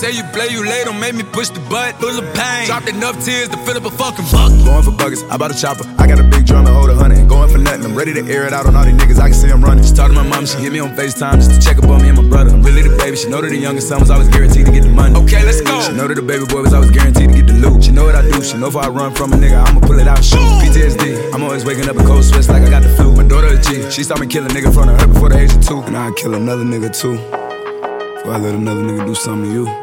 Say you play, you late, don't make me push the button. Full of pain, dropped enough tears to fill up a fucking bucket. Going for buggers, I bought a chopper. I got a big drum to hold 100. Going for nothing, I'm ready to air it out on all these niggas. I can see I'm running. She talked to my mom, she hit me on FaceTime just to check up on me and my brother. I'm really the baby, she know that the youngest son was always guaranteed to get the money. Okay, let's go. She know that the baby boy was always guaranteed to get the loot. She know what I do, she know if I run from a nigga, I'ma pull it out, shoot. PTSD, I'm always waking up in cold sweats like I got the flu. My daughter a G, she saw me kill a nigga in front of her before the age of 2. And I'd kill another nigga too, before I let another nigga do something to you.